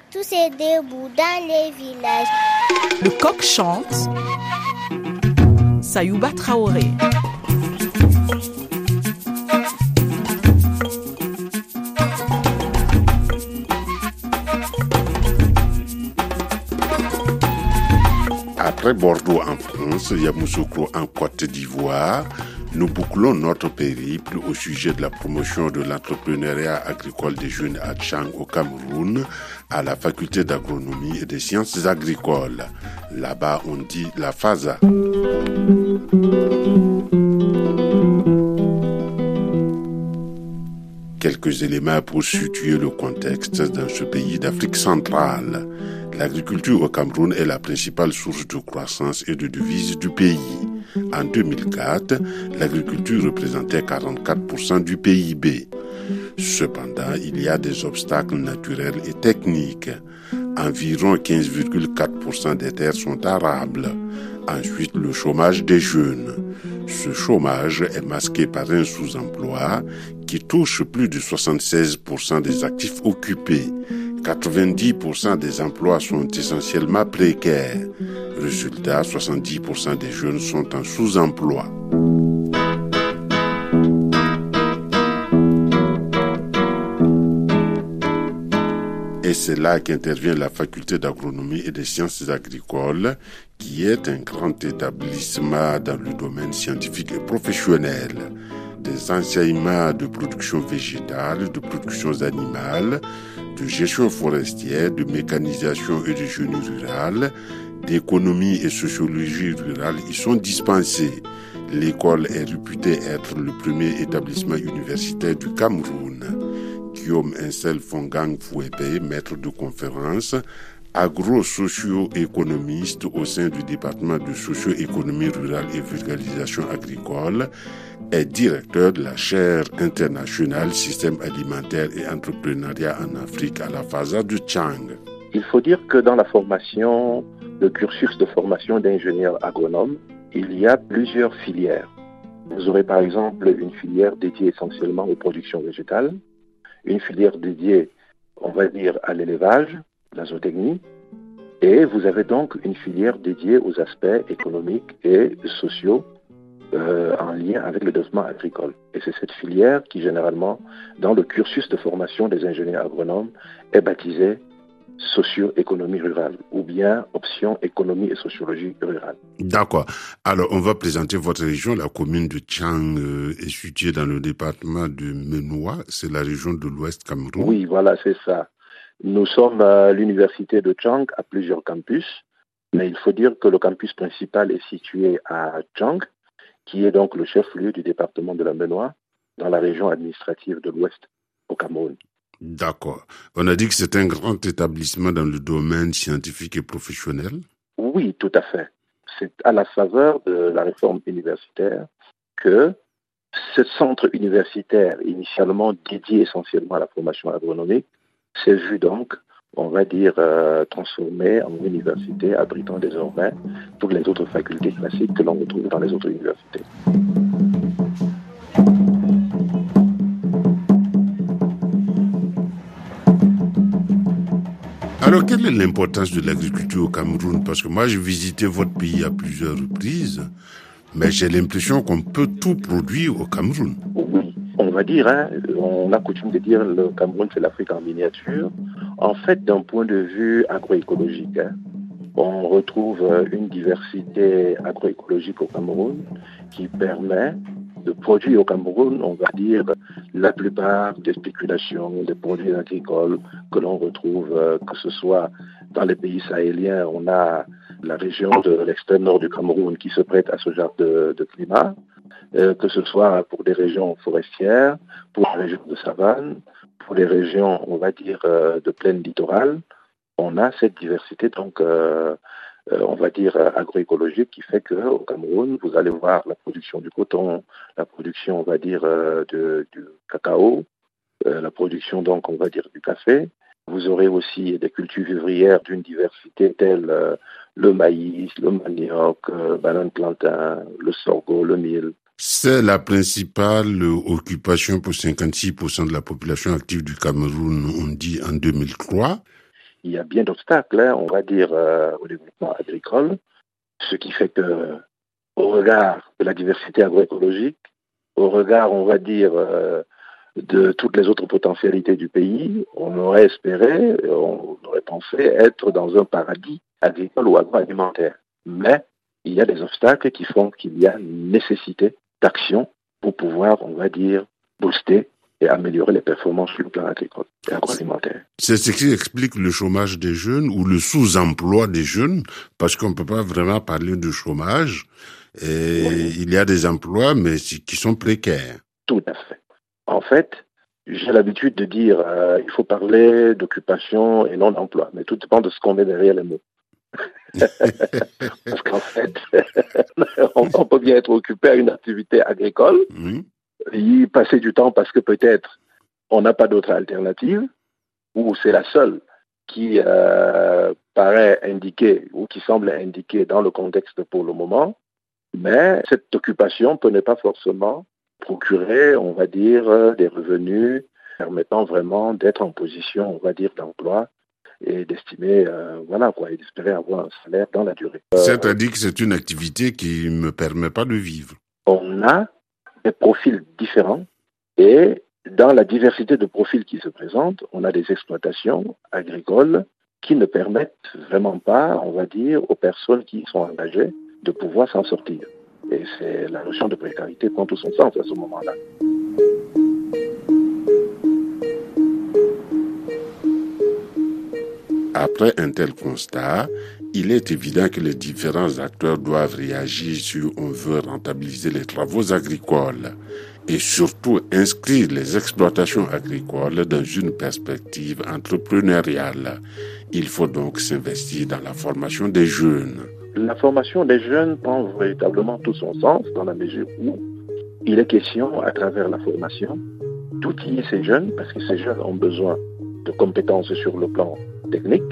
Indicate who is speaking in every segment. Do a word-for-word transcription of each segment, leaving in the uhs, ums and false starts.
Speaker 1: tous ces débouts dans les villages.
Speaker 2: Le coq chante. Sayouba Traoré.
Speaker 3: Après Bordeaux en France, Yamoussoukro en Côte d'Ivoire, nous bouclons notre périple au sujet de la promotion de l'entrepreneuriat agricole des jeunes à Tchang au Cameroun, à la faculté d'agronomie et des sciences agricoles. Là-bas, on dit la FASA. Quelques éléments pour situer le contexte dans ce pays d'Afrique centrale. L'agriculture au Cameroun est la principale source de croissance et de devises du pays. En deux mille quatre, l'agriculture représentait quarante-quatre pour cent du P I B. Cependant, il y a des obstacles naturels et techniques. Environ quinze virgule quatre pour cent des terres sont arables. Ensuite, le chômage des jeunes. Ce chômage est masqué par un sous-emploi qui touche plus de soixante-seize pour cent des actifs occupés. quatre-vingt-dix pour cent des emplois sont essentiellement précaires. Résultat, soixante-dix pour cent des jeunes sont en sous-emploi. Et c'est là qu'intervient la faculté d'agronomie et des sciences agricoles, qui est un grand établissement dans le domaine scientifique et professionnel. Des enseignements de production végétale, de production animale, de gestion forestière, de mécanisation et de génie rural, d'économie et sociologie rurale y sont dispensés. L'école est réputée être le premier établissement universitaire du Cameroun. Guillaume Insel Fongang Fouébé, maître de conférence, agro-socio-économiste au sein du département de socio-économie rurale et vulgarisation agricole, est directeur de la chaire internationale système alimentaire et entrepreneuriat en Afrique à la FASA de Tchang.
Speaker 4: Il faut dire que dans la formation, le cursus de formation d'ingénieur agronome, il y a plusieurs filières. Vous aurez par exemple une filière dédiée essentiellement aux productions végétales, une filière dédiée, on va dire, à l'élevage, la zootechnie, et vous avez donc une filière dédiée aux aspects économiques et sociaux euh, en lien avec le développement agricole. Et c'est cette filière qui, généralement, dans le cursus de formation des ingénieurs agronomes, est baptisée socio-économie rurale ou bien option économie et sociologie rurale.
Speaker 3: D'accord. Alors, on va présenter votre région. La commune de Tchang euh, est située dans le département de Menoua. C'est la région de l'Ouest Cameroun.
Speaker 4: Oui, voilà, c'est ça. Nous sommes à l'université de Tchang à plusieurs campus, mais il faut dire que le campus principal est situé à Tchang, qui est donc le chef-lieu du département de la Menoua, dans la région administrative de l'Ouest au Cameroun.
Speaker 3: D'accord. On a dit que c'est un grand établissement dans le domaine scientifique et professionnel.
Speaker 4: Oui, tout à fait. C'est à la faveur de la réforme universitaire que ce centre universitaire, initialement dédié essentiellement à la formation agronomique, s'est vu donc, on va dire, euh, transformé en université abritant désormais toutes les autres facultés classiques que l'on retrouve dans les autres universités.
Speaker 3: Alors, quelle est l'importance de l'agriculture au Cameroun? Parce que moi, j'ai visité votre pays à plusieurs reprises, mais j'ai l'impression qu'on peut tout produire au Cameroun.
Speaker 4: Oui, on va dire, hein, on a coutume de dire le Cameroun, c'est l'Afrique en miniature. En fait, d'un point de vue agroécologique, hein, on retrouve une diversité agroécologique au Cameroun qui permet de produire au Cameroun, on va dire, la plupart des spéculations, des produits agricoles que l'on retrouve, euh, que ce soit dans les pays sahéliens, on a la région de l'extrême nord du Cameroun qui se prête à ce genre de, de climat, euh, que ce soit pour des régions forestières, pour les régions de savane, pour les régions, on va dire, euh, de plaine littorale. On a cette diversité, donc, euh, Euh, on va dire, euh, agroécologique qui fait qu'au Cameroun, vous allez voir la production du coton, la production, on va dire, euh, de, du cacao, euh, la production, donc, on va dire, du café. Vous aurez aussi des cultures vivrières d'une diversité telle euh, le maïs, le manioc, euh, banane plantain, le sorgho, le mil.
Speaker 3: C'est la principale occupation pour cinquante-six pour cent de la population active du Cameroun, on dit en deux mille trois.
Speaker 4: il y a bien d'obstacles, hein, on va dire, euh, au développement agricole, ce qui fait que, au regard de la diversité agroécologique, au regard, on va dire, euh, de toutes les autres potentialités du pays, on aurait espéré, on aurait pensé être dans un paradis agricole ou agroalimentaire. Mais il y a des obstacles qui font qu'il y a nécessité d'action pour pouvoir, on va dire, booster et améliorer les performances sur le plan agricole et agroalimentaire.
Speaker 3: C'est ce qui explique le chômage des jeunes ou le sous-emploi des jeunes, parce qu'on ne peut pas vraiment parler de chômage. Et oui. Il y a des emplois, mais qui sont précaires.
Speaker 4: Tout à fait. En fait, j'ai l'habitude de dire euh, il faut parler d'occupation et non d'emploi, mais tout dépend de ce qu'on met derrière les mots. Parce qu'en fait, on, on peut bien être occupé à une activité agricole, mmh. y passer du temps parce que peut-être on n'a pas d'autre alternative, ou c'est la seule qui euh, paraît indiquée ou qui semble indiquée dans le contexte pour le moment, mais cette occupation peut ne pas forcément procurer, on va dire, des revenus permettant vraiment d'être en position, on va dire, d'emploi et d'estimer, euh, voilà quoi, et d'espérer avoir un salaire dans la durée.
Speaker 3: Euh, C'est-à-dire que c'est une activité qui ne me permet pas de vivre.
Speaker 4: On a des profils différents et dans la diversité de profils qui se présentent, on a des exploitations agricoles qui ne permettent vraiment pas, on va dire, aux personnes qui sont engagées de pouvoir s'en sortir. Et c'est la notion de précarité prend tout son sens à ce moment-là.
Speaker 3: Après un tel constat, il est évident que les différents acteurs doivent réagir si on veut rentabiliser les travaux agricoles et surtout inscrire les exploitations agricoles dans une perspective entrepreneuriale. Il faut donc s'investir dans la formation des jeunes.
Speaker 4: La formation des jeunes prend véritablement tout son sens dans la mesure où il est question, à travers la formation, d'outiller ces jeunes, parce que ces jeunes ont besoin de compétences sur le plan technique.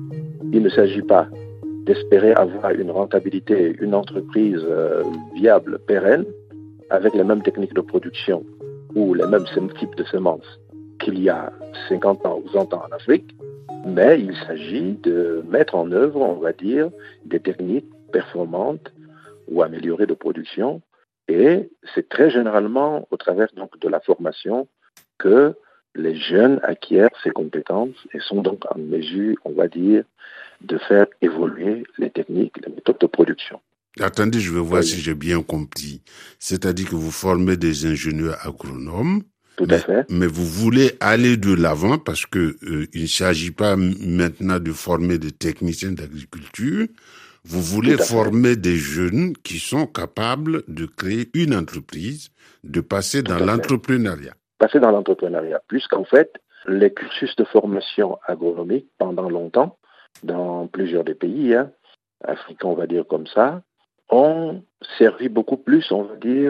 Speaker 4: Il ne s'agit pas d'espérer avoir une rentabilité, une entreprise euh, viable, pérenne, avec les mêmes techniques de production ou les mêmes types de semences qu'il y a cinquante ans ou cent ans en Afrique, mais il s'agit de mettre en œuvre, on va dire, des techniques performantes ou améliorées de production, et c'est très généralement au travers donc de la formation que les jeunes acquièrent ces compétences et sont donc en mesure, on va dire, de faire évoluer les techniques, les méthodes de production.
Speaker 3: Attendez, je vais voir oui. si j'ai bien compris. C'est-à-dire que vous formez des ingénieurs agronomes,
Speaker 4: Tout
Speaker 3: mais,
Speaker 4: à fait.
Speaker 3: mais vous voulez aller de l'avant parce que euh, il ne s'agit pas maintenant de former des techniciens d'agriculture. Vous voulez former fait. des jeunes qui sont capables de créer une entreprise, de passer Tout dans l'entrepreneuriat.
Speaker 4: Passer dans l'entrepreneuriat, puisqu'en fait, les cursus de formation agronomique, pendant longtemps, dans plusieurs des pays, hein, africains, on va dire comme ça, ont servi beaucoup plus, on va dire,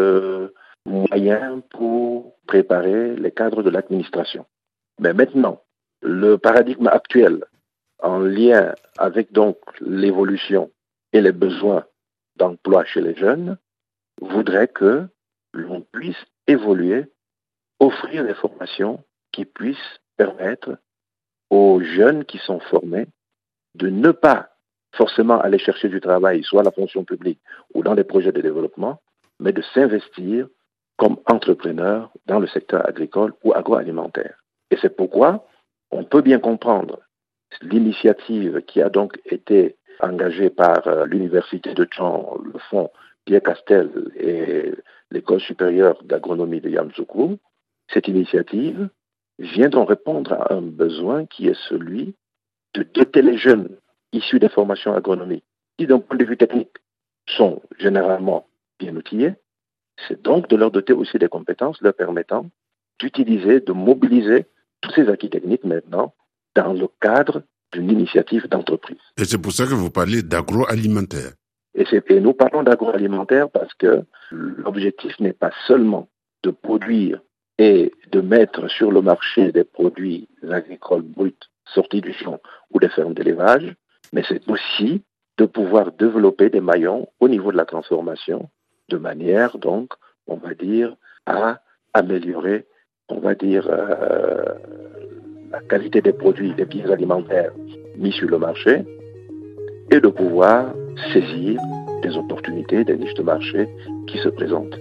Speaker 4: de moyens pour préparer les cadres de l'administration. Mais maintenant, le paradigme actuel, en lien avec donc l'évolution et les besoins d'emploi chez les jeunes, voudrait que l'on puisse évoluer, offrir des formations qui puissent permettre aux jeunes qui sont formés de ne pas forcément aller chercher du travail, soit à la fonction publique ou dans des projets de développement, mais de s'investir comme entrepreneur dans le secteur agricole ou agroalimentaire. Et c'est pourquoi on peut bien comprendre l'initiative qui a donc été engagée par euh, l'Université de Caen, le fonds Pierre Castel et l'École supérieure d'agronomie de Yamoussoukro. Cette initiative vient donc répondre à un besoin qui est celui de doter les jeunes issus des formations agronomiques, qui d'un point de vue technique sont généralement bien outillés, c'est donc de leur doter aussi des compétences leur permettant d'utiliser, de mobiliser tous ces acquis techniques maintenant dans le cadre d'une initiative d'entreprise.
Speaker 3: Et c'est pour ça que vous parlez d'agroalimentaire.
Speaker 4: Et, c'est, et nous parlons d'agroalimentaire parce que l'objectif n'est pas seulement de produire et de mettre sur le marché des produits agricoles bruts sortis du champ ou des fermes d'élevage, mais c'est aussi de pouvoir développer des maillons au niveau de la transformation de manière, donc, on va dire, à améliorer on va dire, euh, la qualité des produits, des biens alimentaires mis sur le marché et de pouvoir saisir des opportunités, des niches de marché qui se présentent.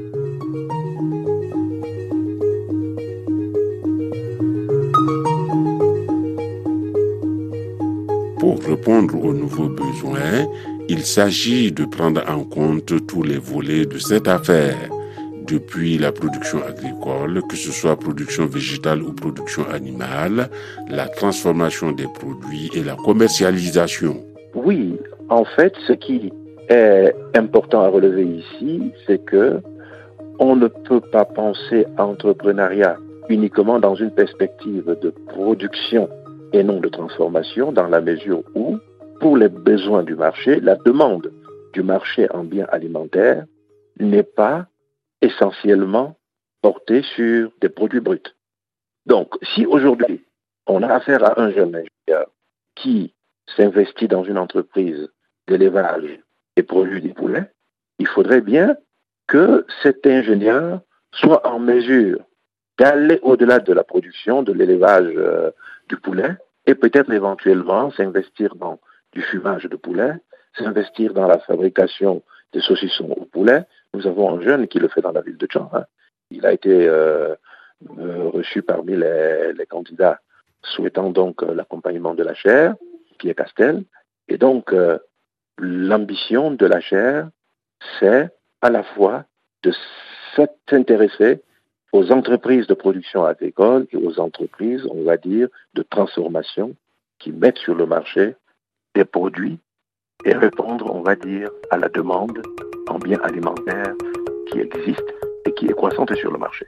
Speaker 3: Pour répondre aux nouveaux besoins, il s'agit de prendre en compte tous les volets de cette affaire, depuis la production agricole, que ce soit production végétale ou production animale, la transformation des produits et la commercialisation.
Speaker 4: Oui, en fait, ce qui est important à relever ici, c'est que on ne peut pas penser à l'entrepreneuriat uniquement dans une perspective de production et non de transformation, dans la mesure où, pour les besoins du marché, la demande du marché en biens alimentaires n'est pas essentiellement portée sur des produits bruts. Donc, si aujourd'hui, on a affaire à un jeune ingénieur qui s'investit dans une entreprise d'élevage et produit des poulets, il faudrait bien que cet ingénieur soit en mesure d'aller au-delà de la production, de l'élevage euh, du poulet, et peut-être éventuellement s'investir dans du fumage de poulet, s'investir dans la fabrication des saucissons au poulet. Nous avons un jeune qui le fait dans la ville de Tchang. Hein. Il a été euh, euh, reçu parmi les, les candidats souhaitant donc euh, l'accompagnement de la chaire, Pierre Castel. Et donc, euh, l'ambition de la chaire, c'est à la fois de s'intéresser aux entreprises de production agricole et aux entreprises, on va dire, de transformation qui mettent sur le marché des produits et répondre, on va dire, à la demande en biens alimentaires qui existe et qui est croissante sur le marché.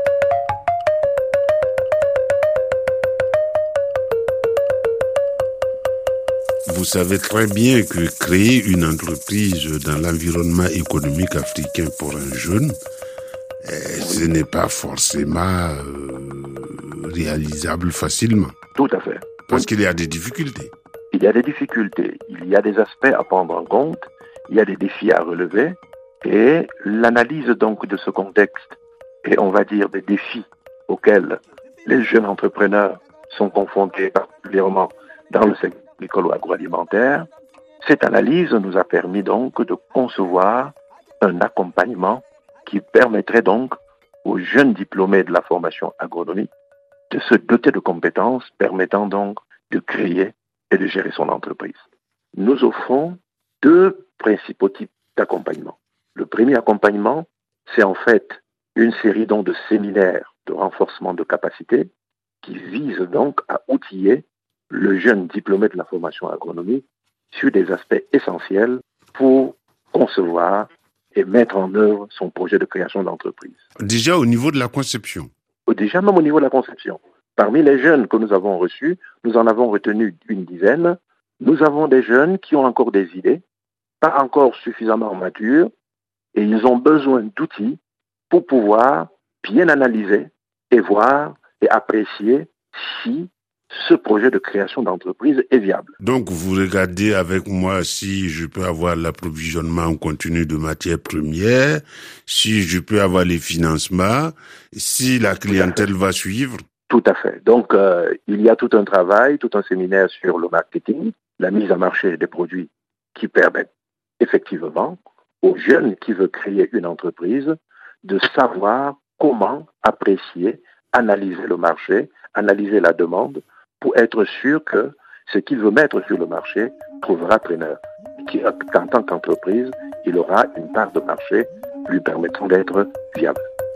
Speaker 3: Vous savez très bien que créer une entreprise dans l'environnement économique africain pour un jeune, ce n'est pas forcément euh, réalisable facilement.
Speaker 4: Tout à fait.
Speaker 3: Parce qu'il y a des difficultés.
Speaker 4: Il y a des difficultés, il y a des aspects à prendre en compte, il y a des défis à relever, et l'analyse donc de ce contexte et on va dire des défis auxquels les jeunes entrepreneurs sont confrontés particulièrement dans le secteur agricole ou agroalimentaire, cette analyse nous a permis donc de concevoir un accompagnement qui permettrait donc aux jeunes diplômés de la formation agronomique de se doter de compétences permettant donc de créer et de gérer son entreprise. Nous offrons deux principaux types d'accompagnement. Le premier accompagnement, c'est en fait une série donc de séminaires de renforcement de capacité qui visent donc à outiller le jeune diplômé de la formation agronomique sur des aspects essentiels pour concevoir et mettre en œuvre son projet de création d'entreprise.
Speaker 3: Déjà au niveau de la conception.
Speaker 4: Déjà même au niveau de la conception. Parmi les jeunes que nous avons reçus, nous en avons retenu une dizaine. Nous avons des jeunes qui ont encore des idées, pas encore suffisamment matures, et ils ont besoin d'outils pour pouvoir bien analyser et voir et apprécier si ce projet de création d'entreprise est viable.
Speaker 3: Donc, vous regardez avec moi si je peux avoir l'approvisionnement en continu de matières premières, si je peux avoir les financements, si la clientèle va suivre.
Speaker 4: Tout à fait. Donc, euh, il y a tout un travail, tout un séminaire sur le marketing, la mise en marché des produits qui permettent effectivement aux jeunes qui veulent créer une entreprise de savoir comment apprécier, analyser le marché, analyser la demande, pour être sûr que ce qu'il veut mettre sur le marché trouvera preneur. Qu'en tant qu'entreprise, il aura une part de marché lui permettant d'être viable.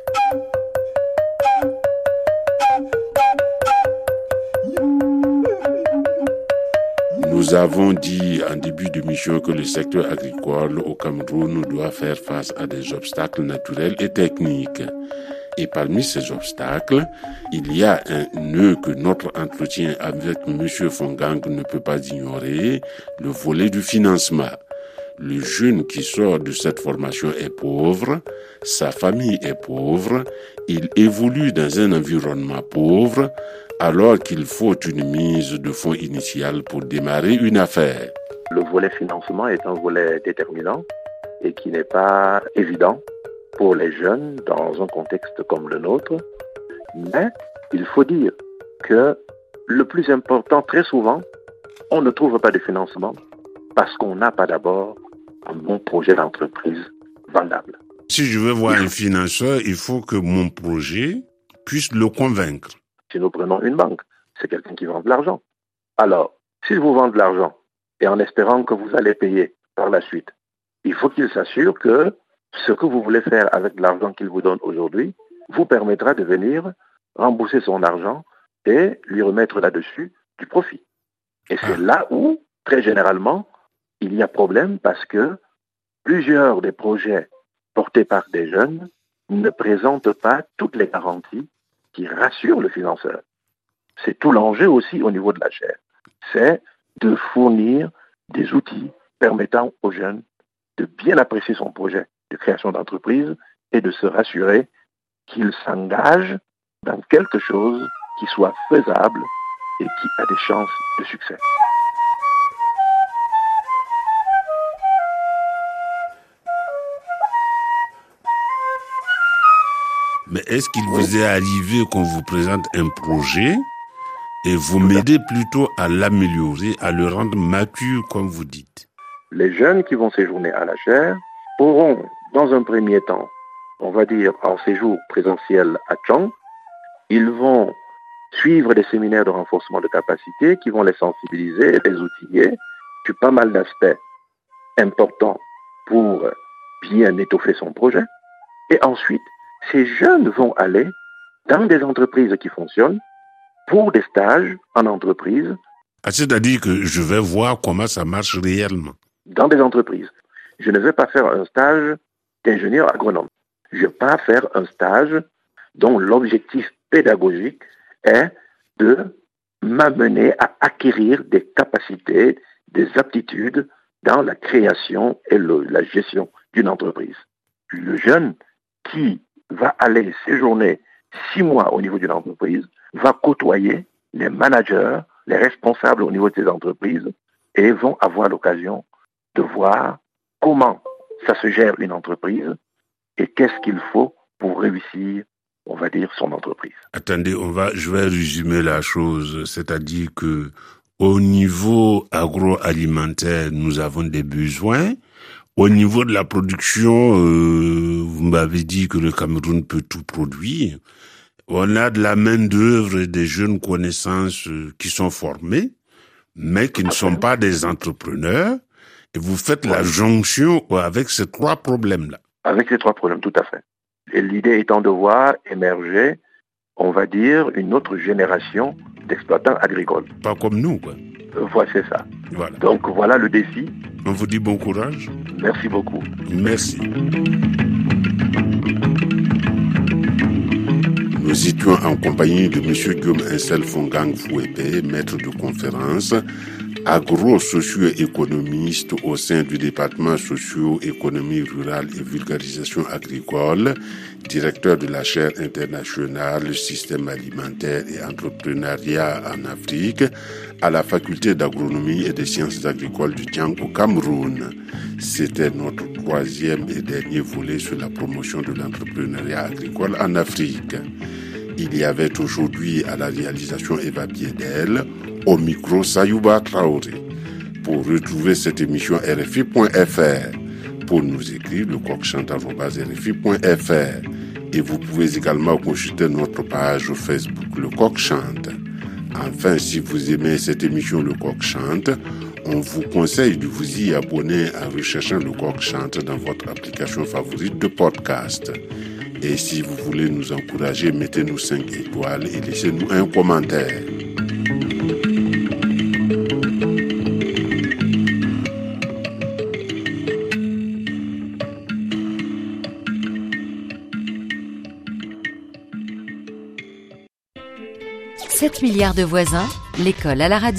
Speaker 3: Nous avons dit en début d'émission que le secteur agricole au Cameroun doit faire face à des obstacles naturels et techniques. Et parmi ces obstacles, il y a un nœud que notre entretien avec M. Fongang ne peut pas ignorer, le volet du financement. Le jeune qui sort de cette formation est pauvre, sa famille est pauvre, il évolue dans un environnement pauvre, alors qu'il faut une mise de fonds initiale pour démarrer une affaire.
Speaker 4: Le volet financement est un volet déterminant et qui n'est pas évident pour les jeunes dans un contexte comme le nôtre. Mais il faut dire que le plus important, très souvent, on ne trouve pas de financement parce qu'on n'a pas d'abord un bon projet d'entreprise vendable.
Speaker 3: Si je veux voir un financeur, il faut que mon projet puisse le convaincre.
Speaker 4: Si nous prenons une banque, c'est quelqu'un qui vend de l'argent. Alors, s'il vous vend de l'argent et en espérant que vous allez payer par la suite, il faut qu'il s'assure que ce que vous voulez faire avec l'argent qu'il vous donne aujourd'hui vous permettra de venir rembourser son argent et lui remettre là-dessus du profit. Et c'est là où, très généralement, il y a problème parce que plusieurs des projets portés par des jeunes ne présentent pas toutes les garanties qui rassurent le financeur. C'est tout l'enjeu aussi au niveau de la chaire. C'est de fournir des outils permettant aux jeunes de bien apprécier son projet de création d'entreprise et de se rassurer qu'il s'engage dans quelque chose qui soit faisable et qui a des chances de succès.
Speaker 3: Mais est-ce qu'il vous est arrivé qu'on vous présente un projet et vous m'aidez plutôt à l'améliorer, à le rendre mature, comme vous dites?
Speaker 4: Les jeunes qui vont séjourner à la chaire pourront, dans un premier temps, on va dire en séjour présentiel à Tchang, ils vont suivre des séminaires de renforcement de capacité qui vont les sensibiliser, les outiller sur pas mal d'aspects importants pour bien étoffer son projet. Et ensuite, ces jeunes vont aller dans des entreprises qui fonctionnent pour des stages en entreprise.
Speaker 3: Ah, c'est-à-dire que je vais voir comment ça marche réellement.
Speaker 4: Dans des entreprises. Je ne vais pas faire un stage d'ingénieur agronome. Je pars faire un stage dont l'objectif pédagogique est de m'amener à acquérir des capacités, des aptitudes dans la création et le, la gestion d'une entreprise. Le jeune qui va aller séjourner six mois au niveau d'une entreprise va côtoyer les managers, les responsables au niveau de ces entreprises et vont avoir l'occasion de voir comment ça se gère une entreprise et qu'est-ce qu'il faut pour réussir, on va dire, son entreprise.
Speaker 3: Attendez, on va, je vais résumer la chose, c'est-à-dire que au niveau agroalimentaire, nous avons des besoins. Au niveau de la production, euh, vous m'avez dit que le Cameroun peut tout produire. On a de la main-d'œuvre et des jeunes connaissances qui sont formées, mais qui ne sont pas des entrepreneurs. Et vous faites la jonction avec ces trois problèmes-là. Avec ces trois problèmes, tout à fait. Et l'idée étant de voir émerger, on va dire, une autre génération d'exploitants agricoles. Pas comme nous, quoi. Euh, voilà, c'est ça. Voilà. Donc voilà le défi. On vous dit bon courage. Merci beaucoup. Merci. Nous étions en compagnie de M. Guillaume Insel Fongang Fouépé, maître de conférence, agro-socio-économiste au sein du département socio-économie rurale et vulgarisation agricole, directeur de la chaire internationale système alimentaire et entrepreneuriat en Afrique à la faculté d'agronomie et des sciences agricoles du Tchang au Cameroun. C'était notre troisième et dernier volet sur la promotion de l'entrepreneuriat agricole en Afrique. Il y avait aujourd'hui à la réalisation Eva Biedel, au micro Sayouba Traoré. Pour retrouver cette émission R F I point F R, pour nous écrire le coq-chante arobase R F I point F R. Et vous pouvez également consulter notre page Facebook Le Coq Chante. Enfin, si vous aimez cette émission Le Coq Chante, on vous conseille de vous y abonner en recherchant Le Coq Chante dans votre application favorite de podcast. Et si vous voulez nous encourager, mettez-nous cinq étoiles et laissez-nous un commentaire.
Speaker 5: sept milliards de voisins, l'école à la radio.